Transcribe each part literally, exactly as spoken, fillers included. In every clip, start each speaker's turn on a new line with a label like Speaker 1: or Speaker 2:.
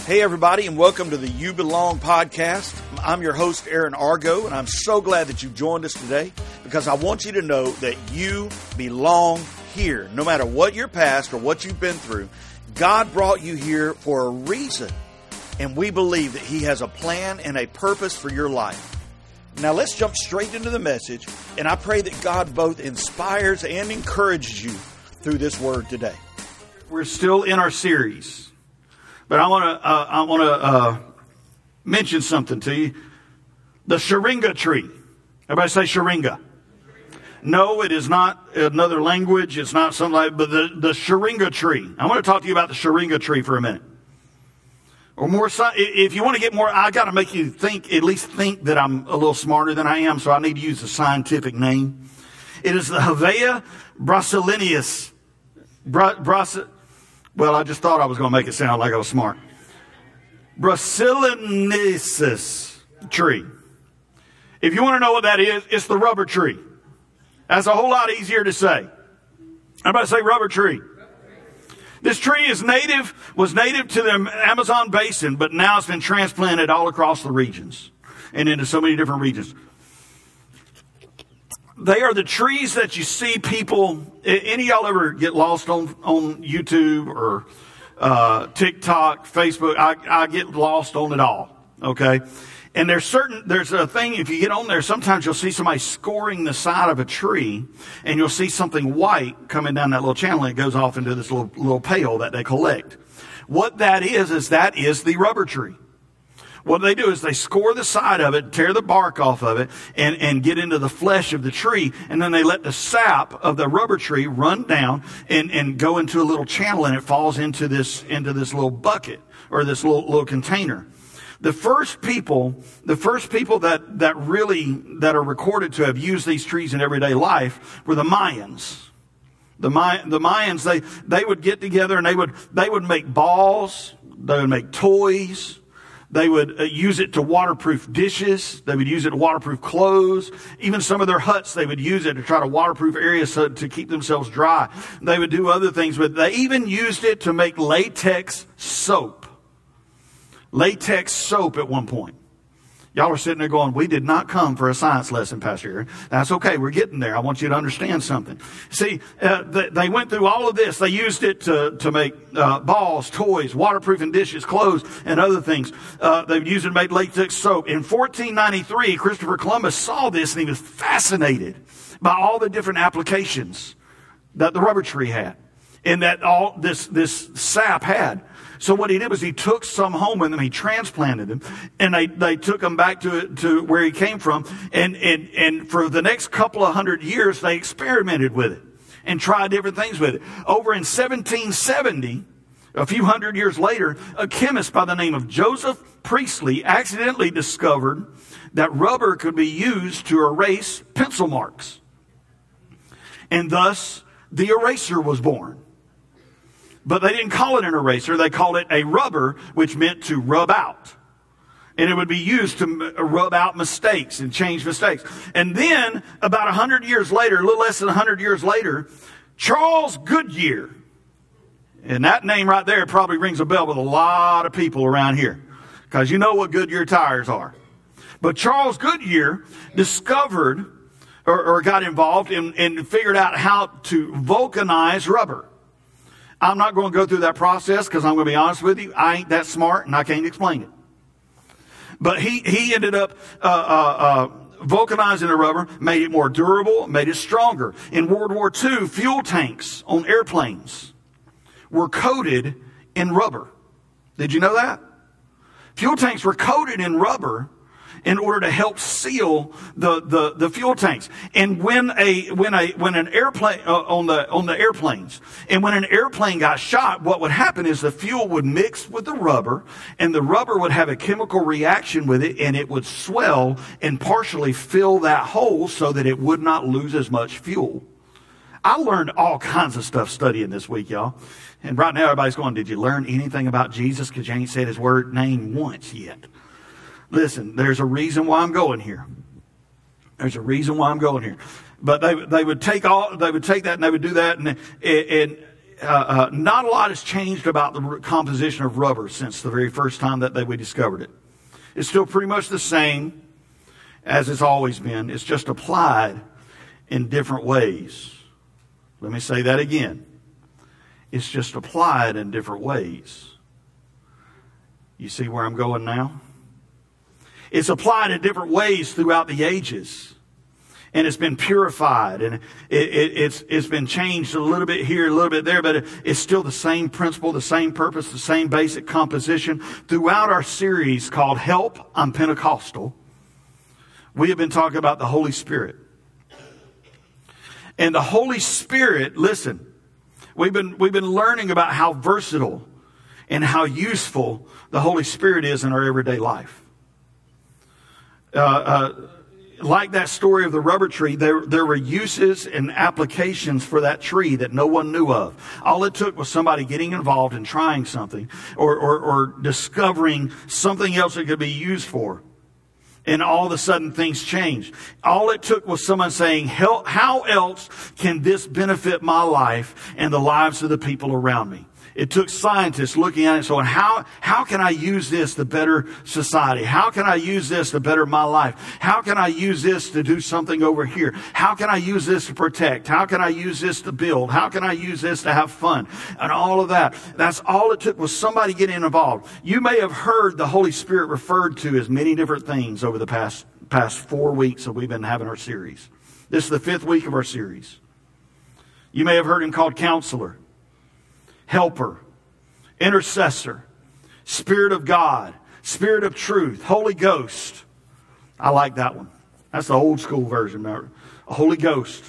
Speaker 1: Hey everybody, and welcome to the You Belong podcast. I'm your host, Aaron Argo, and I'm so glad that you've joined us today because I want you to know that you belong here. No matter what your past or what you've been through, God brought you here for a reason, and we believe that He has a plan and a purpose for your life. Now let's jump straight into the message, and I pray that God both inspires and encourages you through this word today. We're still in our series. But I want to uh, I want to uh, mention something to you. The Sharinga tree. Everybody say Sharinga. No, it is not another language. It's not something like, but the, the Sharinga tree. I want to talk to you about the Sharinga tree for a minute. Or more, if you want to get more, I got to make you think, at least think that I'm a little smarter than I am. So I need to use a scientific name. It is the Hevea brasiliensis. Bra, bras, Well, I just thought I was going to make it sound like I was smart. Brasiliensis tree. If you want to know what that is, it's the rubber tree. That's a whole lot easier to say. Everybody say rubber tree. This tree is native, was native to the Amazon basin, but now it's been transplanted all across the regions and into so many different regions. They are the trees that you see people, any of y'all ever get lost on, on YouTube or uh, TikTok, Facebook? I, I get lost on it all, okay? And there's certain, there's a thing, if you get on there, sometimes you'll see somebody scoring the side of a tree, and you'll see something white coming down that little channel, and it goes off into this little, little pail that they collect. What that is, is that is the rubber tree. What they do is they score the side of it, tear the bark off of it, and, and get into the flesh of the tree. And then they let the sap of the rubber tree run down and, and go into a little channel, and it falls into this, into this little bucket or this little, little container. The first people, the first people that, that really, that are recorded to have used these trees in everyday life were the Mayans. The, May, the Mayans, they, they would get together and they would, they would make balls, they would make toys. They would uh, use it to waterproof dishes. They would use it to waterproof clothes. Even some of their huts, they would use it to try to waterproof areas so, to keep themselves dry. They would do other things with it. They even used it to make latex soap. Latex soap at one point. Y'all are sitting there going, we did not come for a science lesson, Pastor Aaron. That's okay. We're getting there. I want you to understand something. See, uh, they, they went through all of this. They used it to, to make uh, balls, toys, waterproofing dishes, clothes, and other things. Uh, they used it to make latex soap. In fourteen ninety-three, Christopher Columbus saw this, and he was fascinated by all the different applications that the rubber tree had and that all this, this sap had. So what he did was he took some home with him, he transplanted them, and they, they took them back to, to where he came from. And, and, and for the next couple of hundred years, they experimented with it and tried different things with it. Over in seventeen seventy, a few hundred years later, a chemist by the name of Joseph Priestley accidentally discovered that rubber could be used to erase pencil marks. And thus, the eraser was born. But they didn't call it an eraser. They called it a rubber, which meant to rub out. And it would be used to rub out mistakes and change mistakes. And then, about a hundred years later, a little less than a hundred years later, Charles Goodyear, and that name right there probably rings a bell with a lot of people around here, because you know what Goodyear tires are. But Charles Goodyear discovered or, or got involved and, and figured out how to vulcanize rubber. I'm not going to go through that process because I'm going to be honest with you. I ain't that smart and I can't explain it. But he, he ended up uh, uh, uh, vulcanizing the rubber, made it more durable, made it stronger. In World War Two, fuel tanks on airplanes were coated in rubber. Did you know that? Fuel tanks were coated in rubber in order to help seal the, the, the fuel tanks. And when a when a when an airplane uh, on the on the airplanes, and when an airplane got shot, what would happen is the fuel would mix with the rubber, and the rubber would have a chemical reaction with it, and it would swell and partially fill that hole so that it would not lose as much fuel. I learned all kinds of stuff studying this week, y'all. And right now everybody's going, did you learn anything about Jesus? Because you ain't said his word name once yet. Listen, there's a reason why I'm going here. There's a reason why I'm going here. But they they would take all they would take that and they would do that, and and uh, uh, not a lot has changed about the composition of rubber since the very first time that they, we discovered it. It's still pretty much the same as it's always been. It's just applied in different ways. Let me say that again. It's just applied in different ways. You see where I'm going now? It's applied in different ways throughout the ages. And it's been purified, and it, it, it's it's been changed a little bit here, a little bit there, but it, it's still the same principle, the same purpose, the same basic composition. Throughout our series called Help, I'm Pentecostal, we have been talking about the Holy Spirit. And the Holy Spirit, listen, we've been we've been learning about how versatile and how useful the Holy Spirit is in our everyday life. Uh, uh, like that story of the rubber tree, there, there were uses and applications for that tree that no one knew of. All it took was somebody getting involved and trying something or, or, or discovering something else it could be used for. And all of a sudden things changed. All it took was someone saying, how else can this benefit my life and the lives of the people around me? It took scientists looking at it and saying, how, how can I use this to better society? How can I use this to better my life? How can I use this to do something over here? How can I use this to protect? How can I use this to build? How can I use this to have fun? And all of that. That's all it took was somebody getting involved. You may have heard the Holy Spirit referred to as many different things over the past, past four weeks that we've been having our series. This is the fifth week of our series. You may have heard him called Counselor, Helper, Intercessor, Spirit of God, Spirit of Truth, Holy Ghost. I like that one. That's the old school version. A Holy Ghost.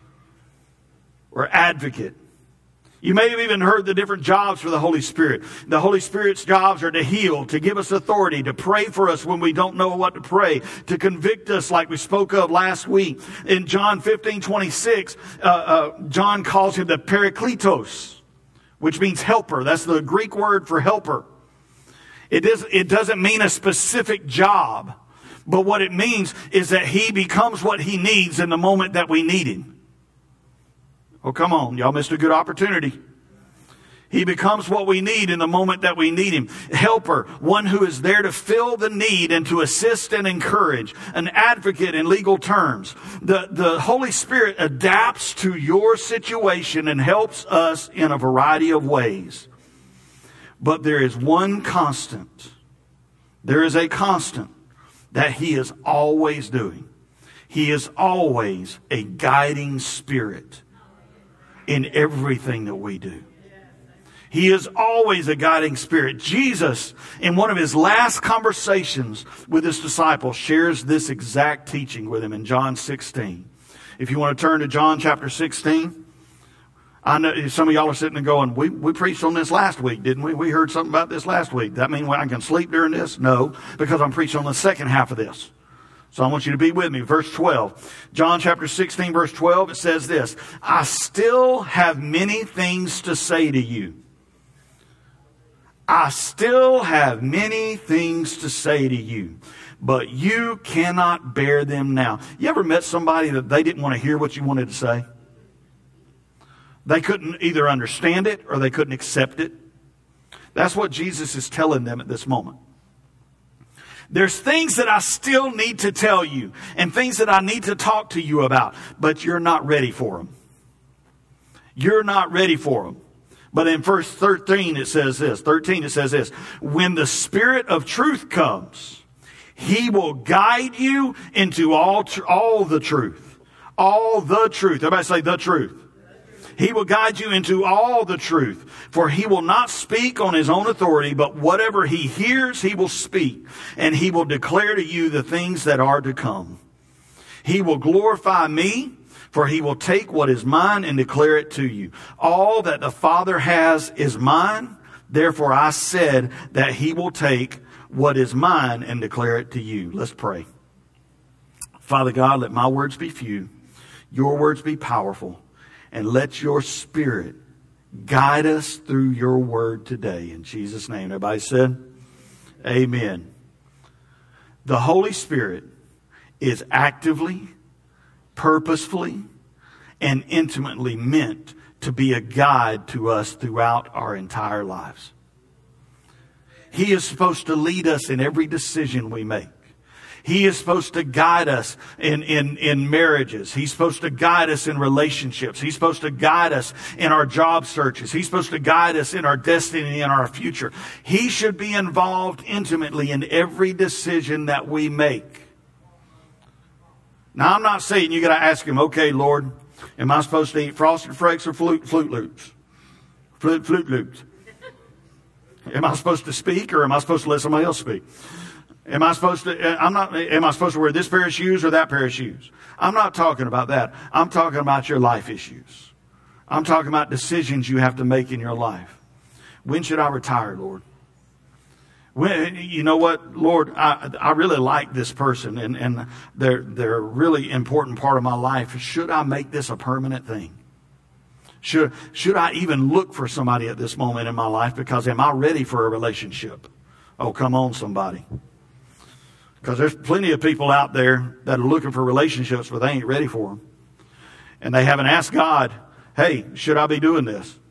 Speaker 1: Or Advocate. You may have even heard the different jobs for the Holy Spirit. The Holy Spirit's jobs are to heal, to give us authority, to pray for us when we don't know what to pray, to convict us like we spoke of last week. In John fifteen twenty-six, uh, uh, John calls him the Parakletos, which means helper. That's the Greek word for helper. It, is, it doesn't mean a specific job, but what it means is that he becomes what he needs in the moment that we need him. Oh, come on. Y'all missed a good opportunity. He becomes what we need in the moment that we need him. Helper, one who is there to fill the need and to assist and encourage. An advocate in legal terms. The, the Holy Spirit adapts to your situation and helps us in a variety of ways. But there is one constant. There is a constant that he is always doing. He is always a guiding spirit in everything that we do. He is always a guiding spirit. Jesus, in one of his last conversations with his disciples, shares this exact teaching with him in John sixteen. If you want to turn to John chapter sixteen, I know some of y'all are sitting and going, we, we preached on this last week, didn't we? We heard something about this last week. That mean I can sleep during this? No, because I'm preaching on the second half of this. So I want you to be with me. Verse twelve. John chapter sixteen, verse twelve, it says this. I still have many things to say to you. I still have many things to say to you, but you cannot bear them now. You ever met somebody that they didn't want to hear what you wanted to say? They couldn't either understand it or they couldn't accept it. That's what Jesus is telling them at this moment. There's things that I still need to tell you and things that I need to talk to you about, but you're not ready for them. You're not ready for them. But in verse thirteen it says this. thirteen it says this. When the Spirit of truth comes, he will guide you into all, tr- all the truth. All the truth. Everybody say the truth. He will guide you into all the truth. For he will not speak on his own authority, but whatever he hears, he will speak. And he will declare to you the things that are to come. He will glorify me, for he will take what is mine and declare it to you. All that the Father has is mine. Therefore I said that he will take what is mine and declare it to you. Let's pray. Father God, let my words be few, your words be powerful, and let your Spirit guide us through your word today. In Jesus' name. Everybody said, amen. The Holy Spirit is actively, purposefully, and intimately meant to be a guide to us throughout our entire lives. He is supposed to lead us in every decision we make. He is supposed to guide us in, in, in marriages. He's supposed to guide us in relationships. He's supposed to guide us in our job searches. He's supposed to guide us in our destiny and our future. He should be involved intimately in every decision that we make. Now, I'm not saying you got to ask him, okay, Lord, am I supposed to eat Frosted Flakes or Flute, Flute Loops? Flute, Flute Loops. Am I supposed to speak or am I supposed to let somebody else speak? Am I supposed to, I'm not, am I supposed to wear this pair of shoes or that pair of shoes? I'm not talking about that. I'm talking about your life issues. I'm talking about decisions you have to make in your life. When should I retire, Lord? When, you know what, Lord, I, I really like this person and, and they're, they're a really important part of my life. Should I make this a permanent thing? Should, should I even look for somebody at this moment in my life? Because am I ready for a relationship? Oh, come on, somebody. Because there's plenty of people out there that are looking for relationships, but they ain't ready for them. And they haven't asked God, hey, should I be doing this?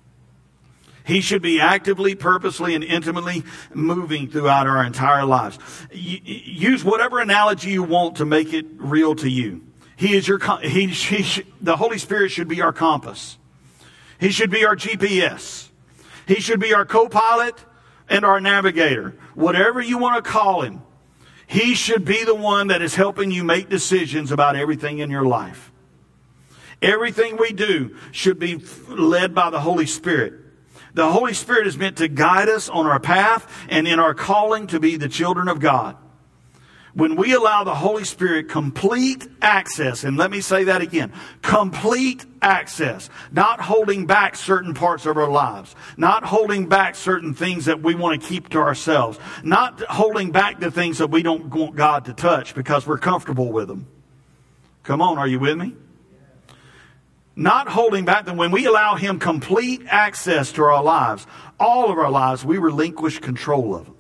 Speaker 1: He should be actively, purposely, and intimately moving throughout our entire lives. Use whatever analogy you want to make it real to you. He is your, he, he, the Holy Spirit should be our compass. He should be our G P S. He should be our co-pilot and our navigator. Whatever you want to call him. He should be the one that is helping you make decisions about everything in your life. Everything we do should be led by the Holy Spirit. The Holy Spirit is meant to guide us on our path and in our calling to be the children of God. When we allow the Holy Spirit complete access, and let me say that again, complete access, not holding back certain parts of our lives, not holding back certain things that we want to keep to ourselves, not holding back the things that we don't want God to touch because we're comfortable with them. Come on, are you with me? Not holding back them. When we allow Him complete access to our lives, all of our lives, we relinquish control of them.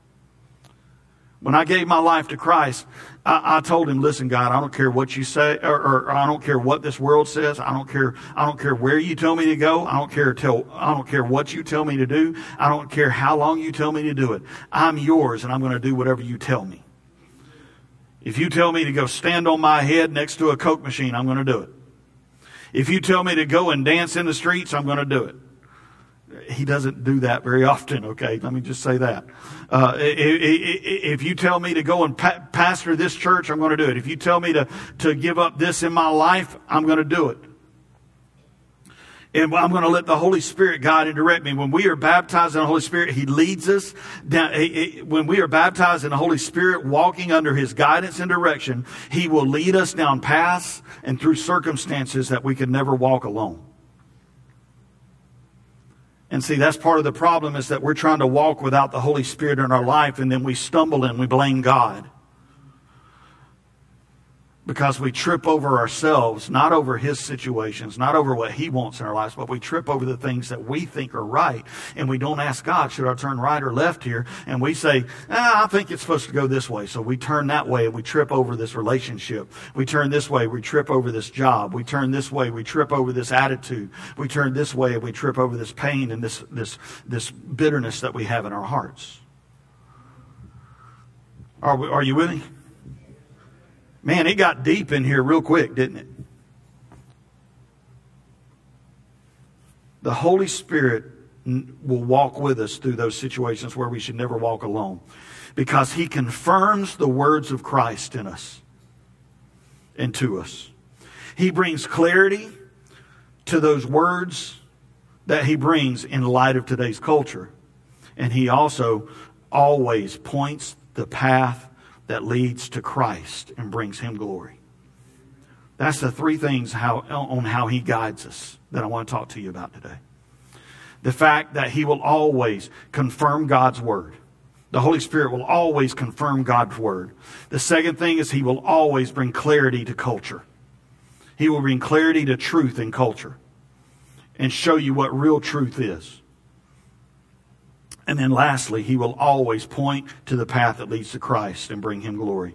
Speaker 1: When I gave my life to Christ, I, I told him, listen, God, I don't care what you say, or, or, or I don't care what this world says. I don't care. I don't care where you tell me to go. I don't care tell, I don't care what you tell me to do. I don't care how long you tell me to do it. I'm yours and I'm going to do whatever you tell me. If you tell me to go stand on my head next to a Coke machine, I'm going to do it. If you tell me to go and dance in the streets, I'm going to do it. He doesn't do that very often, okay? Let me just say that. Uh, if you tell me to go and pa- pastor this church, I'm going to do it. If you tell me to, to give up this in my life, I'm going to do it. And I'm going to let the Holy Spirit guide and direct me. When we are baptized in the Holy Spirit, He leads us down. When we are baptized in the Holy Spirit, walking under His guidance and direction, He will lead us down paths and through circumstances that we could never walk alone. And see, that's part of the problem, is that we're trying to walk without the Holy Spirit in our life, and then we stumble and we blame God. Because we trip over ourselves, not over His situations, not over what He wants in our lives, but we trip over the things that we think are right. And we don't ask God, should I turn right or left here? And we say, ah, I think it's supposed to go this way. So we turn that way and we trip over this relationship. We turn this way, we trip over this job. We turn this way, we trip over this attitude. We turn this way and we trip over this pain and this, this, this bitterness that we have in our hearts. Are we, are you with me? Man, it got deep in here real quick, didn't it? The Holy Spirit will walk with us through those situations where we should never walk alone, because He confirms the words of Christ in us and to us. He brings clarity to those words that He brings in light of today's culture. And He also always points the path that leads to Christ and brings Him glory. That's the three things how, on how He guides us that I want to talk to you about today. The fact that He will always confirm God's Word. The Holy Spirit will always confirm God's Word. The second thing is He will always bring clarity to culture. He will bring clarity to truth in culture and show you what real truth is. And then lastly, He will always point to the path that leads to Christ and bring Him glory.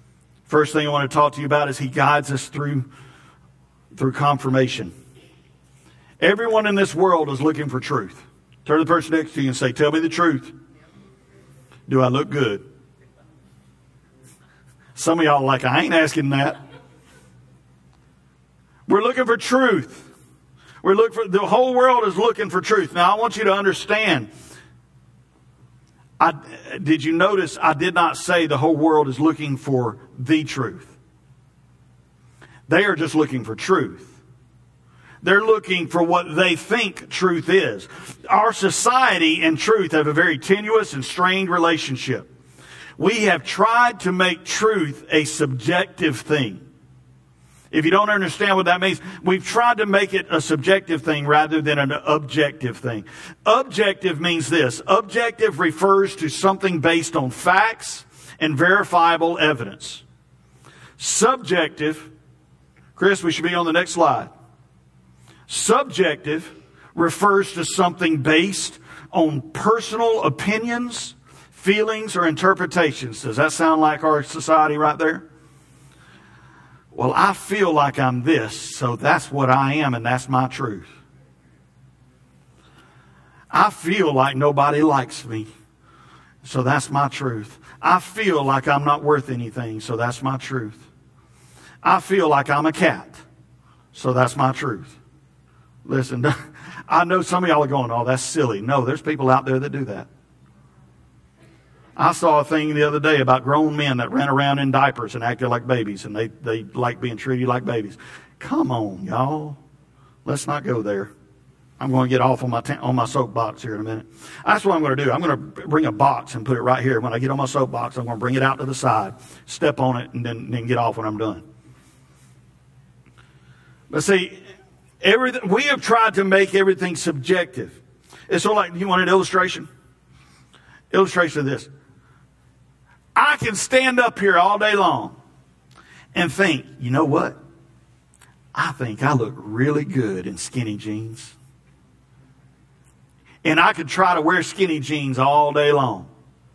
Speaker 1: First thing I want to talk to you about is He guides us through, through confirmation. Everyone in this world is looking for truth. Turn to the person next to you and say, tell me the truth. Do I look good? Some of y'all are like, I ain't asking that. We're looking for truth. We're looking for, the whole world is looking for truth. Now, I want you to understand. I, did you notice I did not say the whole world is looking for the truth? They are just looking for truth. They're looking for what they think truth is. Our society and truth have a very tenuous and strained relationship. We have tried to make truth a subjective thing. If you don't understand what that means, we've tried to make it a subjective thing rather than an objective thing. Objective means this. Objective refers to something based on facts and verifiable evidence. Subjective, Chris, we should be on the next slide. Subjective refers to something based on personal opinions, feelings, or interpretations. Does that sound like our society right there? Well, I feel like I'm this, so that's what I am, and that's my truth. I feel like nobody likes me, so that's my truth. I feel like I'm not worth anything, so that's my truth. I feel like I'm a cat, so that's my truth. Listen, I know some of y'all are going, oh, that's silly. No, there's people out there that do that. I saw a thing the other day about grown men that ran around in diapers and acted like babies, and they, they like being treated like babies. Come on, y'all. Let's not go there. I'm going to get off on my ta- on my soapbox here in a minute. That's what I'm going to do. I'm going to bring a box and put it right here. When I get on my soapbox, I'm going to bring it out to the side, step on it, and then, then get off when I'm done. But see, everything, we have tried to make everything subjective. It's sort of like, you want an illustration? Illustration of this. I can stand up here all day long and think, you know what? I think I look really good in skinny jeans. And I could try to wear skinny jeans all day long.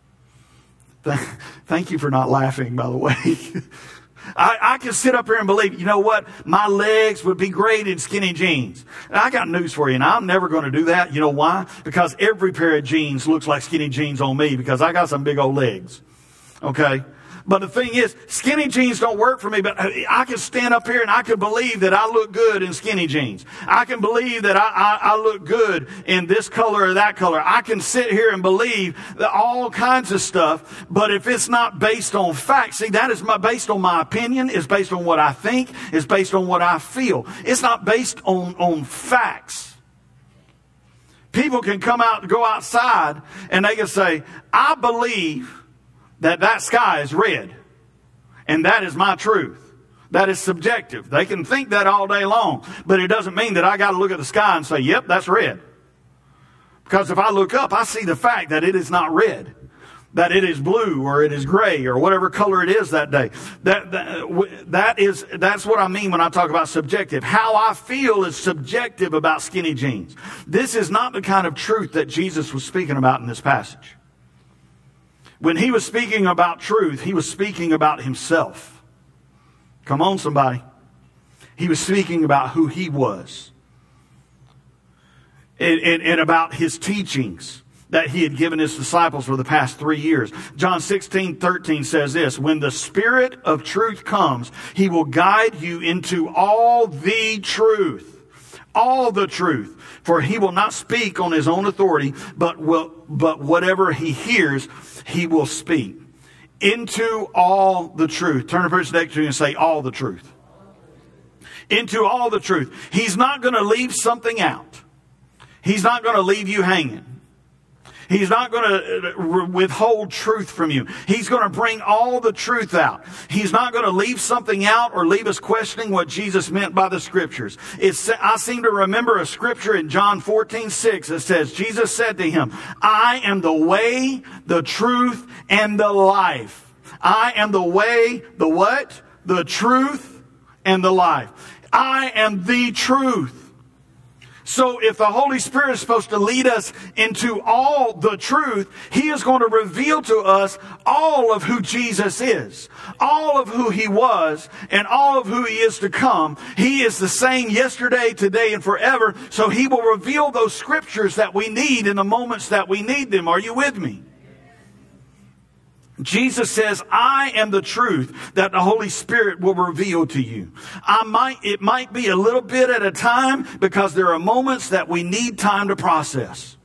Speaker 1: Thank you for not laughing, by the way. I, I can sit up here and believe, you know what? My legs would be great in skinny jeans. And I got news for you, and I'm never going to do that. You know why? Because every pair of jeans looks like skinny jeans on me because I got some big old legs. Okay? But the thing is, skinny jeans don't work for me, but I can stand up here and I can believe that I look good in skinny jeans. I can believe that I, I, I look good in this color or that color. I can sit here and believe that all kinds of stuff, but if it's not based on facts, see, that is my, based on my opinion, it's based on what I think, it's based on what I feel. It's not based on, on facts. People can come out, go outside, and they can say, I believe that that sky is red. And that is my truth. That is subjective. They can think that all day long. But it doesn't mean that I got to look at the sky and say, yep, that's red. Because if I look up, I see the fact that it is not red. That it is blue or it is gray or whatever color it is that day. That, that, that is, that's what I mean when I talk about subjective. How I feel is subjective about skinny jeans. This is not the kind of truth that Jesus was speaking about in this passage. When he was speaking about truth, he was speaking about himself. Come on, somebody. He was speaking about who he was. And, and, and about his teachings that he had given his disciples for the past three years. John sixteen thirteen says this, when the Spirit of truth comes, he will guide you into all the truth. All the truth. For he will not speak on his own authority, but will, but whatever he hears, he will speak. Into all the truth. Turn to the person next to you and say, all the truth. Into all the truth. He's not going to leave something out. He's not going to leave you hanging. He's not going to withhold truth from you. He's going to bring all the truth out. He's not going to leave something out or leave us questioning what Jesus meant by the scriptures. It's, I seem to remember a scripture in John fourteen six that says, Jesus said to him, I am the way, the truth, and the life. I am the way, the what? The truth, and the life. I am the truth. So if the Holy Spirit is supposed to lead us into all the truth, He is going to reveal to us all of who Jesus is, all of who He was, and all of who He is to come. He is the same yesterday, today, and forever. So He will reveal those scriptures that we need in the moments that we need them. Are you with me? Jesus says, I am the truth that the Holy Spirit will reveal to you. I might, it might be a little bit at a time, because there are moments that we need time to process.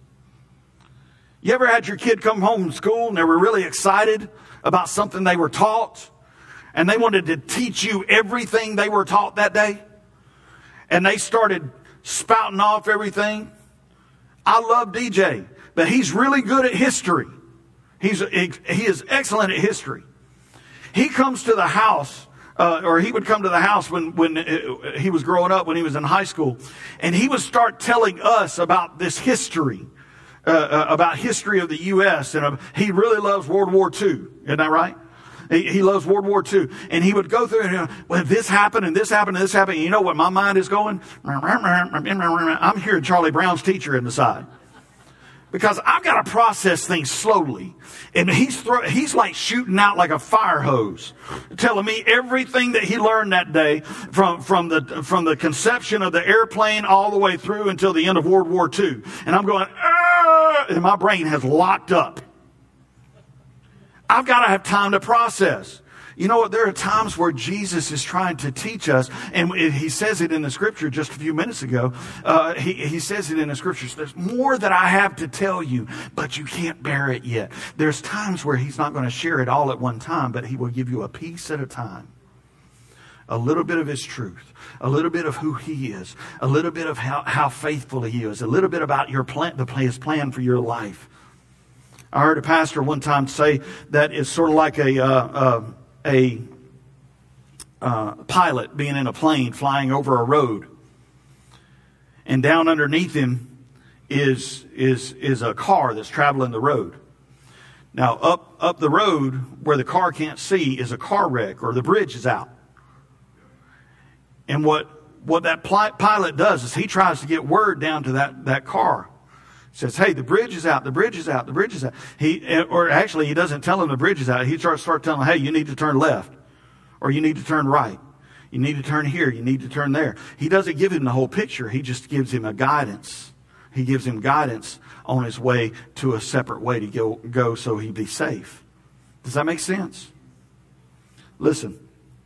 Speaker 1: You ever had your kid come home from school and they were really excited about something they were taught, and they wanted to teach you everything they were taught that day? And they started spouting off everything. I love D J, but he's really good at history. He's, he is excellent at history. He comes to the house, uh, or he would come to the house when, when he was growing up, when he was in high school, and he would start telling us about this history, uh, uh, about history of the U S, and uh, he really loves World War Two. Isn't that right? He, he loves World War Two. And he would go through and, you know, well, this happened and this happened and this happened. And you know what my mind is going? I'm hearing Charlie Brown's teacher in the side. Because I've got to process things slowly. And he's throw, he's like shooting out like a fire hose, telling me everything that he learned that day, from, from the from the conception of the airplane all the way through until the end of World War Two. And I'm going, ah! And my brain has locked up. I've got to have time to process. You know what? There are times where Jesus is trying to teach us, and He says it in the scripture just a few minutes ago. Uh, he, he says it in the scriptures. There's more that I have to tell you, but you can't bear it yet. There's times where He's not going to share it all at one time, but He will give you a piece at a time. A little bit of His truth, a little bit of who He is, a little bit of how, how faithful He is, a little bit about your plan, the His plan for your life. I heard a pastor one time say that it's sort of like a... Uh, uh, a uh, pilot being in a plane flying over a road, and down underneath him is is is a car that's traveling the road. Now up up the road where the car can't see is a car wreck, or the bridge is out. And what what that pli- pilot does is he tries to get word down to that that car. Says, hey, the bridge is out, the bridge is out, the bridge is out. He, or actually, he doesn't tell him the bridge is out. He starts start telling him, hey, you need to turn left, or you need to turn right. You need to turn here, you need to turn there. He doesn't give him the whole picture. He just gives him a guidance. He gives him guidance on his way to a separate way to go, go so he'd be safe. Does that make sense? Listen.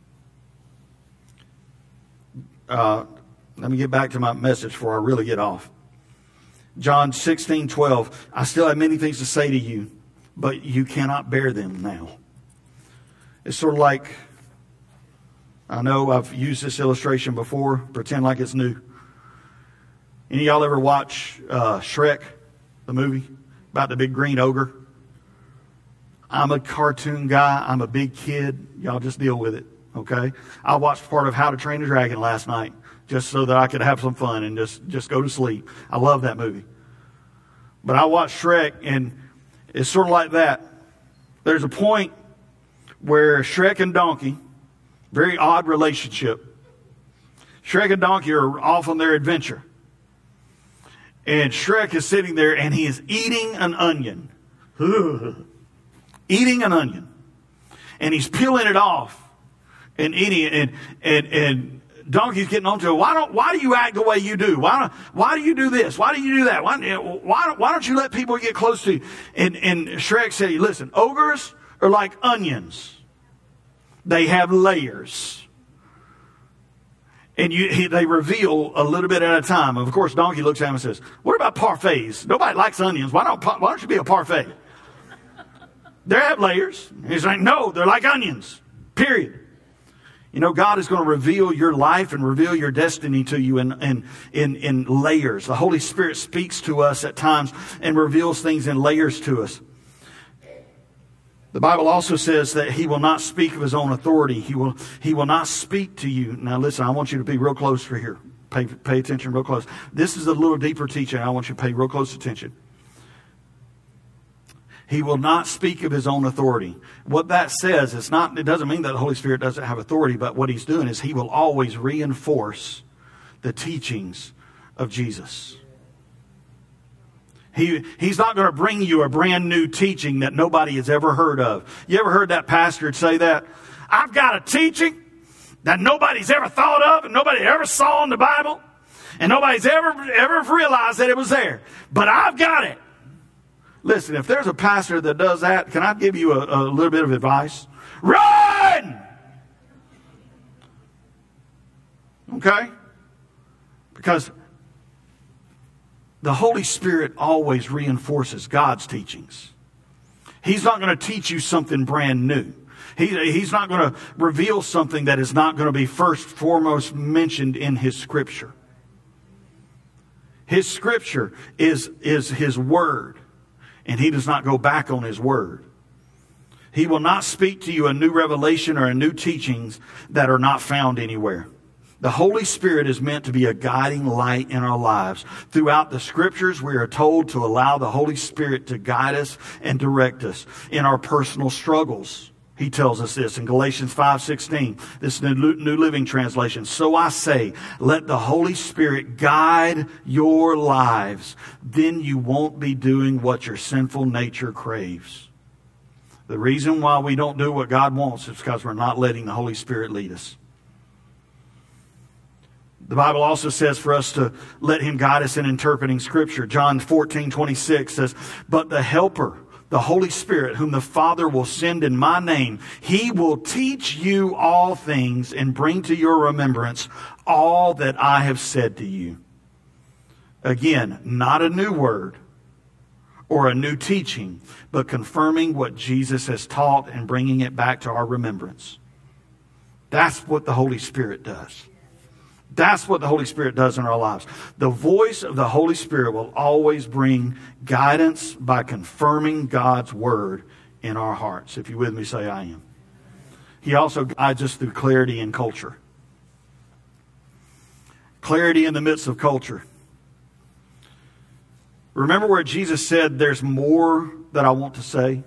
Speaker 1: Uh, let me get back to my message before I really get off. John sixteen twelve. I still have many things to say to you, but you cannot bear them now. It's sort of like, I know I've used this illustration before. Pretend like it's new. Any of y'all ever watch uh, Shrek, the movie about the big green ogre? I'm a cartoon guy. I'm a big kid. Y'all just deal with it, okay? I watched part of How to Train a Dragon last night, just so that I could have some fun and just, just go to sleep. I love that movie. But I watched Shrek, and it's sort of like that. There's a point where Shrek and Donkey, very odd relationship. Shrek and Donkey are off on their adventure. And Shrek is sitting there, and he is eating an onion. Eating an onion. And he's peeling it off and eating it. And, and, and Donkey's getting on to it. Why don't, why do you act the way you do? Why don't, why do you do this? Why do you do that? Why, why, why don't you let people get close to you? And, and Shrek said, listen, ogres are like onions. They have layers. And you, he, they reveal a little bit at a time. Of course, Donkey looks at him and says, what about parfaits? Nobody likes onions. Why don't, why don't you be a parfait? They have layers. He's like, no, they're like onions. Period. You know, God is going to reveal your life and reveal your destiny to you in, in, in, in layers. The Holy Spirit speaks to us at times and reveals things in layers to us. The Bible also says that He will not speak of His own authority. He will, he will not speak to you. Now listen, I want you to be real close for here. Pay, pay attention real close. This is a little deeper teaching. I want you to pay real close attention. He will not speak of His own authority. What that says, it's not, it doesn't mean that the Holy Spirit doesn't have authority, but what He's doing is He will always reinforce the teachings of Jesus. He, he's not going to bring you a brand new teaching that nobody has ever heard of. You ever heard that pastor say that? I've got a teaching that nobody's ever thought of and nobody ever saw in the Bible. And nobody's ever, ever realized that it was there. But I've got it. Listen, if there's a pastor that does that, can I give you a, a little bit of advice? Run! Okay? Because the Holy Spirit always reinforces God's teachings. He's not going to teach you something brand new. He, he's not going to reveal something that is not going to be first foremost mentioned in His Scripture. His Scripture is, is His Word, and He does not go back on His Word. He will not speak to you a new revelation or a new teachings that are not found anywhere. The Holy Spirit is meant to be a guiding light in our lives. Throughout the Scriptures, we are told to allow the Holy Spirit to guide us and direct us in our personal struggles. He tells us this in Galatians five sixteen. This is the New Living Translation. So I say, let the Holy Spirit guide your lives. Then you won't be doing what your sinful nature craves. The reason why we don't do what God wants is because we're not letting the Holy Spirit lead us. The Bible also says for us to let Him guide us in interpreting Scripture. John fourteen twenty-six says, but the Helper, the Holy Spirit, whom the Father will send in my name, He will teach you all things and bring to your remembrance all that I have said to you. Again, not a new word or a new teaching, but confirming what Jesus has taught and bringing it back to our remembrance. That's what the Holy Spirit does. That's what the Holy Spirit does in our lives. The voice of the Holy Spirit will always bring guidance by confirming God's Word in our hearts. If you're with me, say I am. He also guides us through clarity in culture. Clarity in the midst of culture. Remember where Jesus said, there's more that I want to say?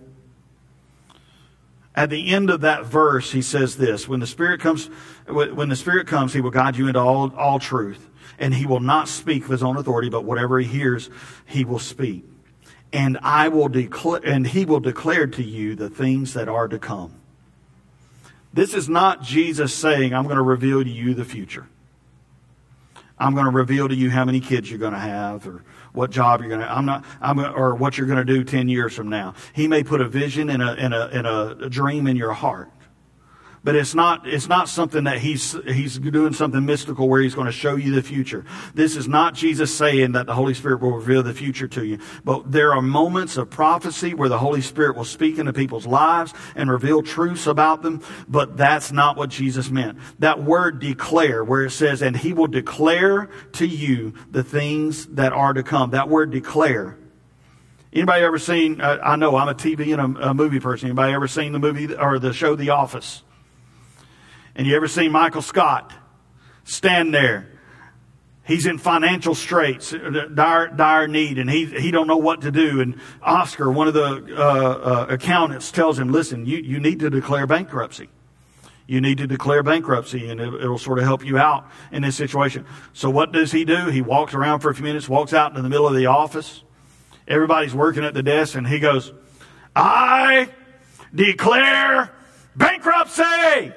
Speaker 1: At the end of that verse, He says this, when the Spirit comes, when the Spirit comes, He will guide you into all, all truth. And He will not speak of His own authority, but whatever He hears, He will speak. And I will declare, and He will declare to you the things that are to come. This is not Jesus saying, I'm going to reveal to you the future. I'm going to reveal to you how many kids you're going to have, or what job you're going to, I'm not, I'm, or what you're going to do ten years from now. He may put a vision and a, and a, and a dream in your heart. But it's not, it's not something that he's, he's doing something mystical where He's going to show you the future. This is not Jesus saying that the Holy Spirit will reveal the future to you. But there are moments of prophecy where the Holy Spirit will speak into people's lives and reveal truths about them. But that's not what Jesus meant. That word declare, where it says, and He will declare to you the things that are to come. That word declare. Anybody ever seen, uh, I know I'm a T V and a, a movie person. Anybody ever seen the movie or the show The Office? And you ever seen Michael Scott stand there? He's in financial straits, dire, dire need, and he he don't know what to do. And Oscar, one of the uh, uh, accountants, tells him, listen, you, you need to declare bankruptcy. You need to declare bankruptcy, and it, it'll sort of help you out in this situation. So what does he do? He walks around for a few minutes, walks out into the middle of the office. Everybody's working at the desk, and he goes, I declare bankruptcy.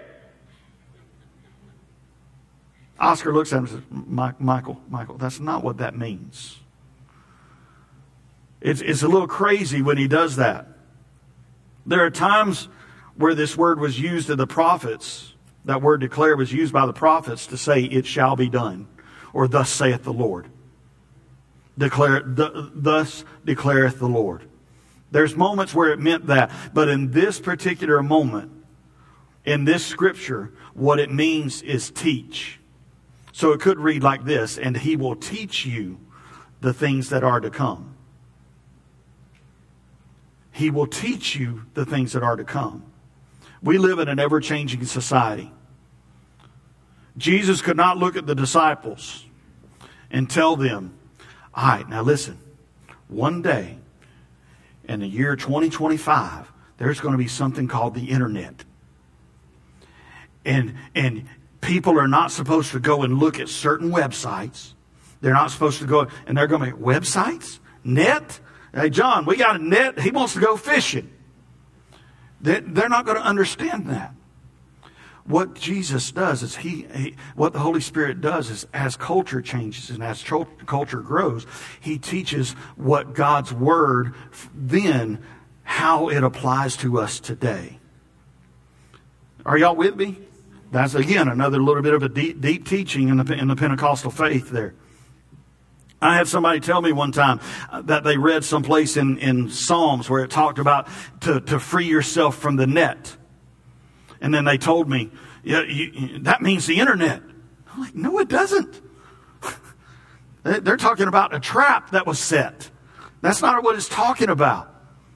Speaker 1: Oscar looks at him and says, Michael, Michael, that's not what that means. It's, it's a little crazy when he does that. There are times where this word was used to the prophets. That word declare was used by the prophets to say, it shall be done. Or thus saith the Lord. Declare, thus declareth the Lord. There's moments where it meant that. But in this particular moment, in this scripture, what it means is teach. So it could read like this, and He will teach you the things that are to come. He will teach you the things that are to come. We live in an ever-changing society. Jesus could not look at the disciples and tell them, all right, now listen, one day in the year twenty twenty-five, there's going to be something called the internet. And, and people are not supposed to go and look at certain websites. They're not supposed to go, and they're going to be websites, net. Hey, John, we got a net. He wants to go fishing. They're not going to understand that. What Jesus does is he, he, what the Holy Spirit does is as culture changes and as tro- culture grows, he teaches what God's Word then, how it applies to us today. Are y'all with me? That's, again, another little bit of a deep, deep teaching in the, in the Pentecostal faith there. I had somebody tell me one time that they read someplace in, in Psalms where it talked about to, to free yourself from the net. And then they told me, yeah, you, that means the internet. I'm like, no, it doesn't. They're talking about a trap that was set. That's not what it's talking about.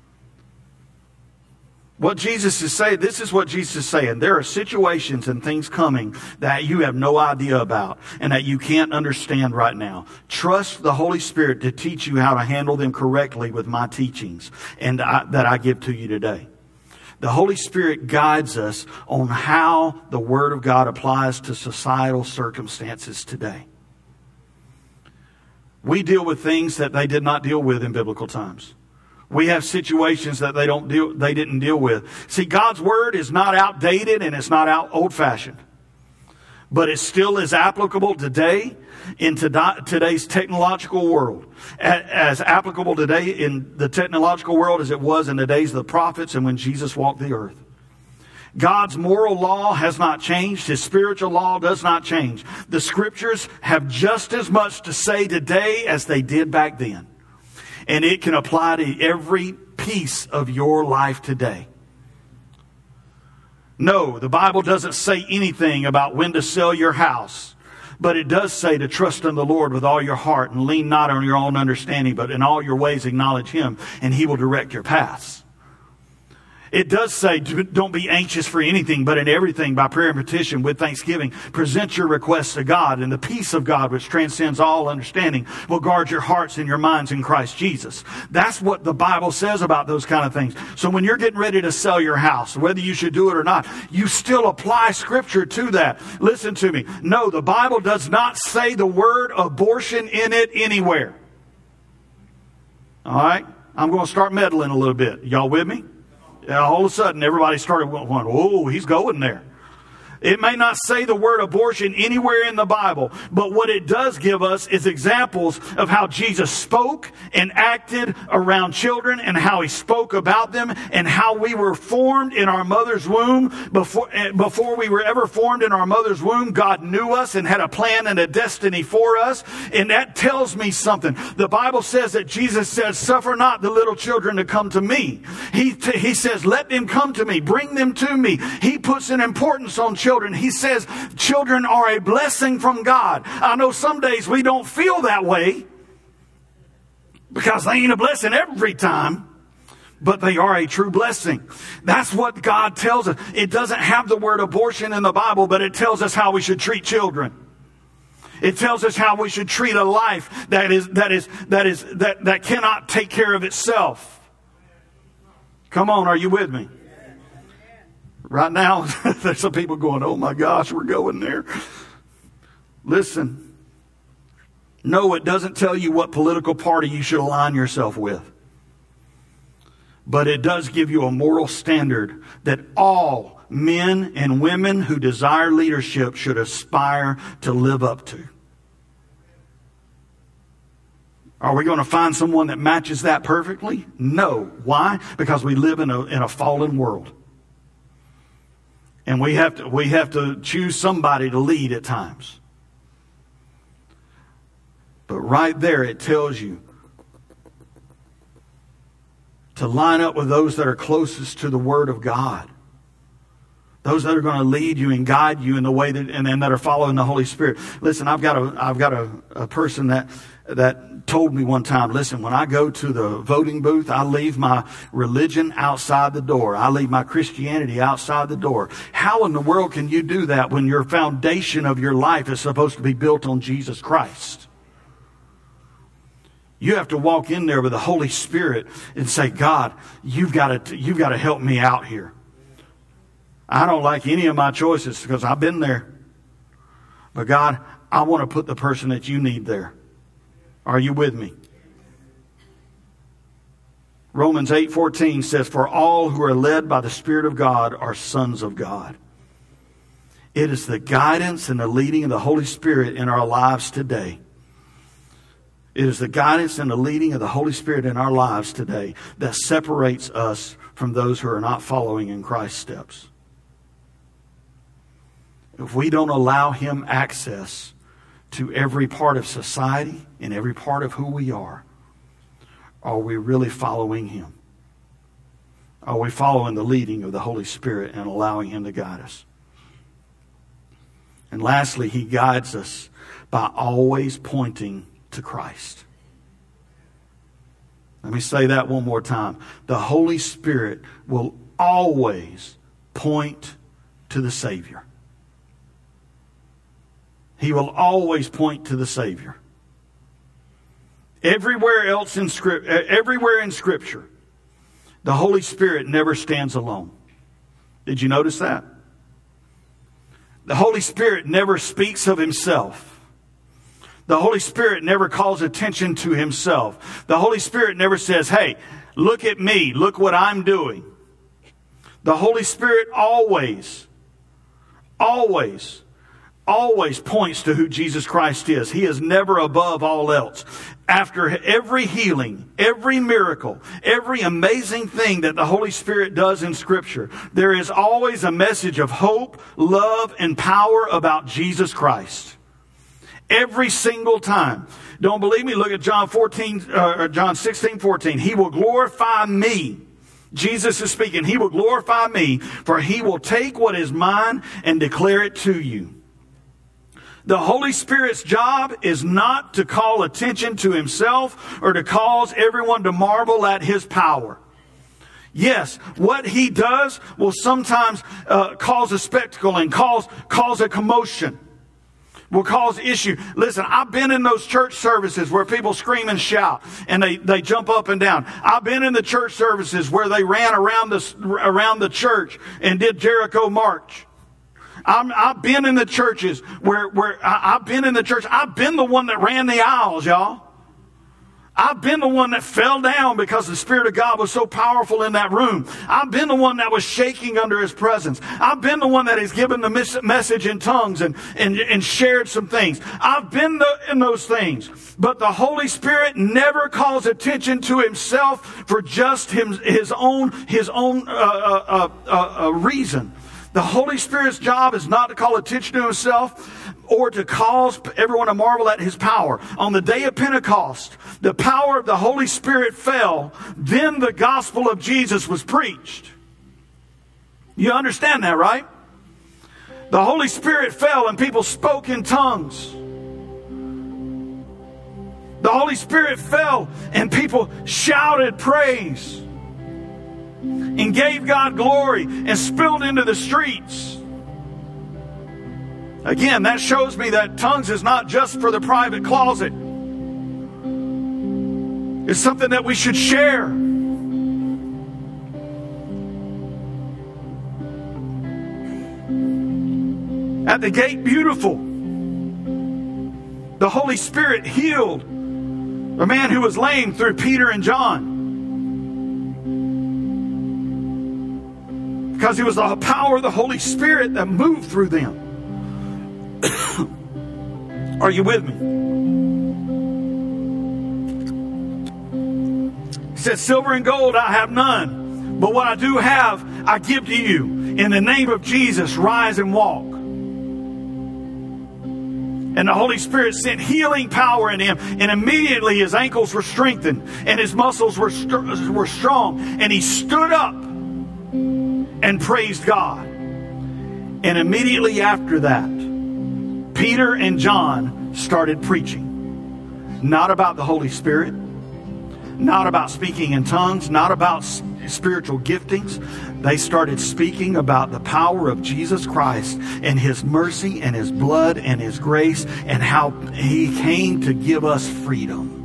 Speaker 1: What Jesus is saying, this is what Jesus is saying. There are situations and things coming that you have no idea about and that you can't understand right now. Trust the Holy Spirit to teach you how to handle them correctly with my teachings and I, that I give to you today. The Holy Spirit guides us on how the Word of God applies to societal circumstances today. We deal with things that they did not deal with in biblical times. We have situations that they don't deal, they didn't deal with. See, God's Word is not outdated and it's not out old-fashioned. But it still is applicable today in today's technological world. As applicable today in the technological world as it was in the days of the prophets and when Jesus walked the earth. God's moral law has not changed. His spiritual law does not change. The Scriptures have just as much to say today as they did back then. And it can apply to every piece of your life today. No, the Bible doesn't say anything about when to sell your house. But it does say to trust in the Lord with all your heart and lean not on your own understanding, but in all your ways acknowledge Him and He will direct your paths. It does say, don't be anxious for anything, but in everything, by prayer and petition, with thanksgiving, present your requests to God, and the peace of God, which transcends all understanding, will guard your hearts and your minds in Christ Jesus. That's what the Bible says about those kind of things. So when you're getting ready to sell your house, whether you should do it or not, you still apply Scripture to that. Listen to me. No, the Bible does not say the word abortion in it anywhere. All right? I'm going to start meddling a little bit. Y'all with me? Yeah, all of a sudden, everybody started going, "Oh, he's going there." It may not say the word abortion anywhere in the Bible, but what it does give us is examples of how Jesus spoke and acted around children and how He spoke about them and how we were formed in our mother's womb. Before, before we were ever formed in our mother's womb, God knew us and had a plan and a destiny for us. And that tells me something. The Bible says that Jesus says, "Suffer not the little children to come to me." He, t- he says, "Let them come to me. Bring them to me." He puts an importance on children. He says children are a blessing from God. I know some days we don't feel that way because they ain't a blessing every time, but they are a true blessing. That's what God tells us. It doesn't have the word abortion in the Bible, but it tells us how we should treat children. It tells us how we should treat a life that is that is that is that that cannot take care of itself. Come on, are you with me? Right now, there's some people going, "Oh my gosh, we're going there." Listen. No, it doesn't tell you what political party you should align yourself with. But it does give you a moral standard that all men and women who desire leadership should aspire to live up to. Are we going to find someone that matches that perfectly? No. Why? Because we live in a, in a fallen world. And we have to we have to choose somebody to lead at times. But right there it tells you to line up with those that are closest to the Word of God. Those that are going to lead you and guide you in the way that and, and that are following the Holy Spirit. Listen, I've got a I've got a, a person that that told me one time, listen, when I go to the voting booth, I leave my religion outside the door. I leave my Christianity outside the door. How in the world can you do that when your foundation of your life is supposed to be built on Jesus Christ? You have to walk in there with the Holy Spirit and say, "God, you've got to you've got to help me out here. I don't like any of my choices because I've been there. But God, I want to put the person that you need there. Are you with me? Romans eight fourteen says, for all who are led by the Spirit of God are sons of God. It is the guidance and the leading of the Holy Spirit in our lives today. It is the guidance and the leading of the Holy Spirit in our lives today that separates us from those who are not following in Christ's steps. If we don't allow Him access to every part of society and every part of who we are, are we really following Him? Are we following the leading of the Holy Spirit and allowing Him to guide us? And lastly, He guides us by always pointing to Christ. Let me say that one more time. The Holy Spirit will always point to the Savior. He will always point to the Savior. Everywhere else in script, everywhere in Scripture, the Holy Spirit never stands alone. Did you notice that? The Holy Spirit never speaks of Himself. The Holy Spirit never calls attention to Himself. The Holy Spirit never says, hey, look at me, look what I'm doing. The Holy Spirit always, always, always points to who Jesus Christ is. He is never above all else. After every healing, every miracle, every amazing thing that the Holy Spirit does in Scripture, there is always a message of hope, love, and power about Jesus Christ. Every single time. Don't believe me? Look at John fourteen, uh, or John sixteen, fourteen. He will glorify me. Jesus is speaking. He will glorify me, for He will take what is mine and declare it to you. The Holy Spirit's job is not to call attention to Himself or to cause everyone to marvel at His power. Yes, what He does will sometimes uh, cause a spectacle and cause, cause a commotion. Will cause issue. Listen, I've been in those church services where people scream and shout and they, they jump up and down. I've been in the church services where they ran around the, around the church and did Jericho March. I'm, I've been in the churches where, where I, I've been in the church. I've been the one that ran the aisles, y'all. I've been the one that fell down because the Spirit of God was so powerful in that room. I've been the one that was shaking under His presence. I've been the one that has given the mis- message in tongues and, and, and shared some things. I've been the, in those things. But the Holy Spirit never calls attention to Himself for just him, His own, his own uh, uh, uh, uh, reason. The Holy Spirit's job is not to call attention to Himself or to cause everyone to marvel at His power. On the day of Pentecost, the power of the Holy Spirit fell. Then the gospel of Jesus was preached. You understand that, right? The Holy Spirit fell and people spoke in tongues. The Holy Spirit fell and people shouted praise and gave God glory and spilled into the streets. Again, that shows me that tongues is not just for the private closet. It's something that we should share. At the Gate Beautiful, the Holy Spirit healed a man who was lame through Peter and John. Because it was the power of the Holy Spirit that moved through them. Are you with me? He said, silver and gold I have none, but what I do have I give to you. In the name of Jesus, rise and walk. And the Holy Spirit sent healing power in him, and immediately his ankles were strengthened and his muscles were, st- were strong, and he stood up and praised God. And immediately after that, Peter and John started preaching. Not about the Holy Spirit, not about speaking in tongues, not about spiritual giftings. They started speaking about the power of Jesus Christ and His mercy and His blood and His grace and how He came to give us freedom.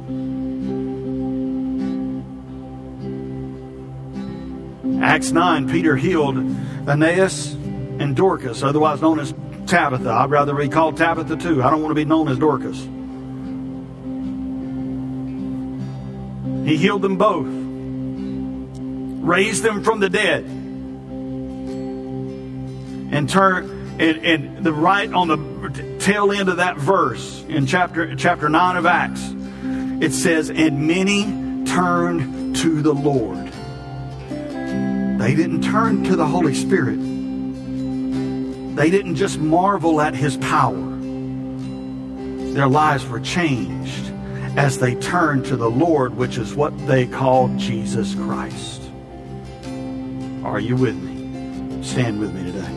Speaker 1: Acts nine, Peter healed Aeneas and Dorcas, otherwise known as Tabitha. I'd rather be called Tabitha too. I don't want to be known as Dorcas. He healed them both. Raised them from the dead. And turned, and, and the right on the tail end of that verse in chapter chapter nine of Acts, it says, and many turned to the Lord. They didn't turn to the Holy Spirit. They didn't just marvel at His power. Their lives were changed as they turned to the Lord, which is what they call Jesus Christ. Are you with me? Stand with me today.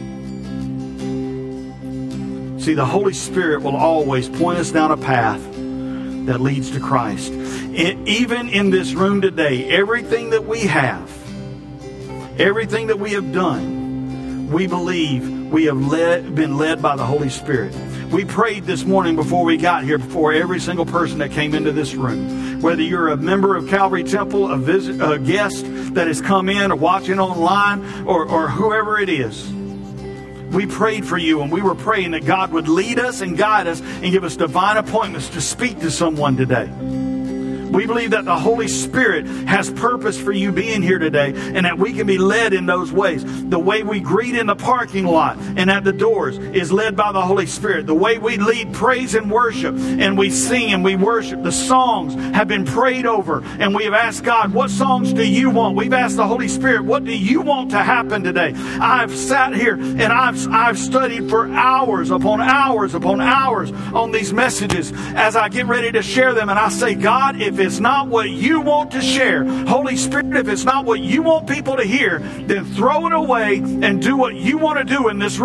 Speaker 1: See, the Holy Spirit will always point us down a path that leads to Christ. And even in this room today, everything that we have, everything that we have done, we believe we have led, been led by the Holy Spirit. We prayed this morning before we got here, before every single person that came into this room. Whether you're a member of Calvary Temple, a, visit, a guest that has come in or watching online, or, or whoever it is. We prayed for you, and we were praying that God would lead us and guide us and give us divine appointments to speak to someone today. We believe that the Holy Spirit has purpose for you being here today, and that we can be led in those ways. The way we greet in the parking lot and at the doors is led by the Holy Spirit. The way we lead praise and worship, and we sing and we worship, the songs have been prayed over, and we have asked God, what songs do you want? We've asked the Holy Spirit, what do you want to happen today? I've sat here and I've, I've studied for hours upon hours upon hours on these messages as I get ready to share them, and I say, God, if it's not what you want to share, Holy Spirit, if it's not what you want people to hear, then throw it away and do what you want to do in this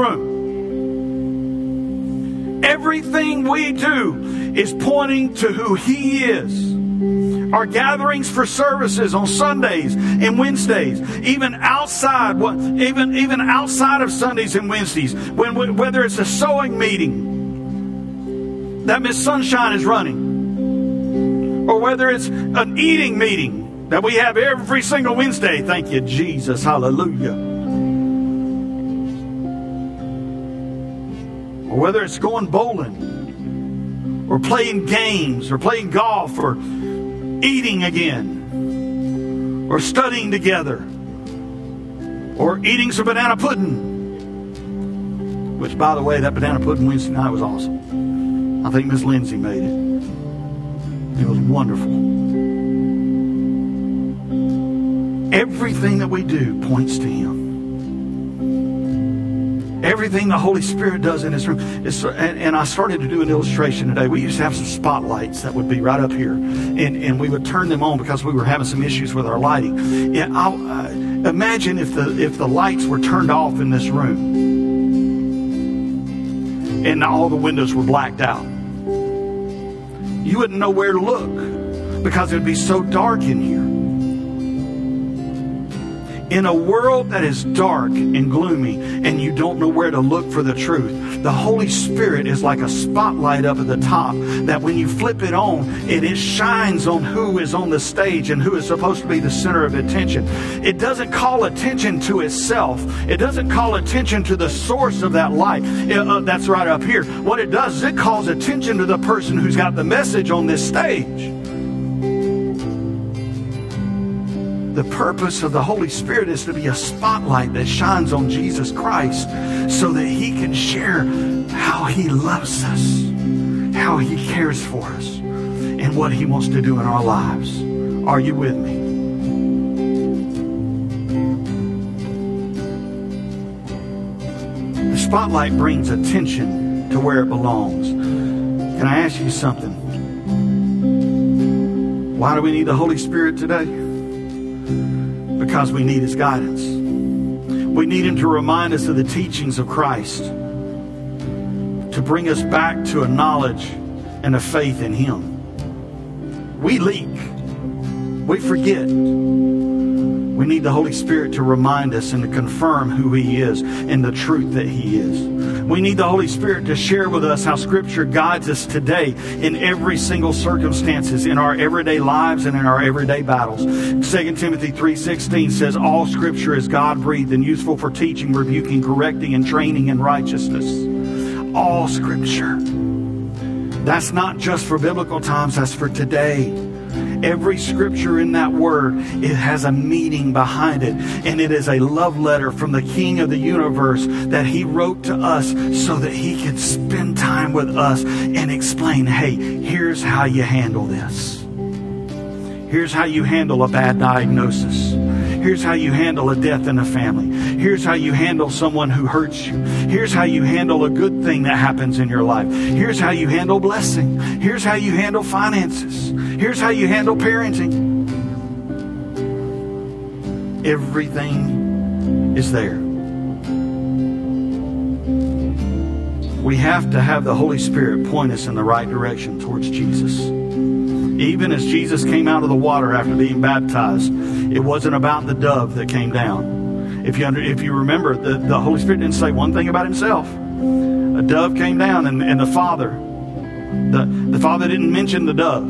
Speaker 1: room. Everything we do is pointing to who He is. Our gatherings for services on Sundays and Wednesdays, even outside, even even outside of Sundays and Wednesdays, when whether it's a sewing meeting that Miss Sunshine is running, or whether it's an eating meeting that we have every single Wednesday. Thank you, Jesus. Hallelujah. Or whether it's going bowling, or playing games, or playing golf, or eating again, or studying together, or eating some banana pudding. Which, by the way, that banana pudding Wednesday night was awesome. I think Miss Lindsay made it. It was wonderful. Everything that we do points to Him. Everything the Holy Spirit does in this room. Is, and, and I started to do an illustration today. We used to have some spotlights that would be right up here. And, and we would turn them on because we were having some issues with our lighting. And I'll, uh, imagine if the, if the lights were turned off in this room. And all the windows were blacked out. You wouldn't know where to look because it would be so dark in here. In a world that is dark and gloomy and you don't know where to look for the truth, the Holy Spirit is like a spotlight up at the top that when you flip it on, it, it shines on who is on the stage and who is supposed to be the center of attention. It doesn't call attention to itself. It doesn't call attention to the source of that light. It, uh, that's right up here. What it does is it calls attention to the person who's got the message on this stage. The purpose of the Holy Spirit is to be a spotlight that shines on Jesus Christ so that He can share how He loves us, how He cares for us, and what He wants to do in our lives. Are you with me? The spotlight brings attention to where it belongs. Can I ask you something? Why do we need the Holy Spirit today? Because we need His guidance. We need Him to remind us of the teachings of Christ, to bring us back to a knowledge and a faith in Him. We leak. We forget. We need the Holy Spirit to remind us and to confirm who He is and the truth that He is. We need the Holy Spirit to share with us how Scripture guides us today in every single circumstances, in our everyday lives and in our everyday battles. Second Timothy three sixteen says, all Scripture is God-breathed and useful for teaching, rebuking, correcting, and training in righteousness. All Scripture. That's not just for biblical times, that's for today. Every scripture in that word, it has a meaning behind it. And it is a love letter from the King of the universe that he wrote to us so that he could spend time with us and explain, hey, here's how you handle this. Here's how you handle a bad diagnosis. Here's how you handle a death in the family. Here's how you handle someone who hurts you. Here's how you handle a good thing that happens in your life. Here's how you handle blessing. Here's how you handle finances. Here's how you handle parenting. Everything is there. We have to have the Holy Spirit point us in the right direction towards Jesus. Even as Jesus came out of the water after being baptized, it wasn't about the dove that came down. If you under, if you remember, the, the Holy Spirit didn't say one thing about himself. A dove came down, and, and the Father, the, the Father didn't mention the dove.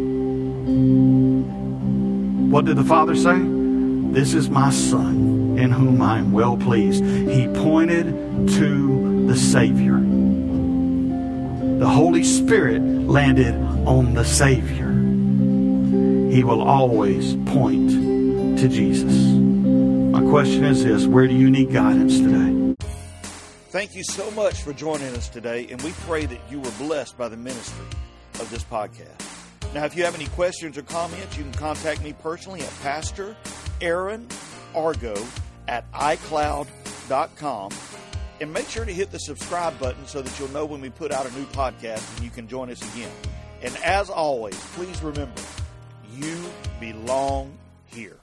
Speaker 1: What did the Father say? This is my Son, in whom I am well pleased. He pointed to the Savior. The Holy Spirit landed on the Savior. He will always point to Jesus. My question is this: where do you need guidance today?
Speaker 2: Thank you so much for joining us today, and we pray that you were blessed by the ministry of this podcast. Now, if you have any questions or comments, you can contact me personally at Pastor Aaron Argo at i cloud dot com. And make sure to hit the subscribe button so that you'll know when we put out a new podcast and you can join us again. And as always, please remember, you belong here.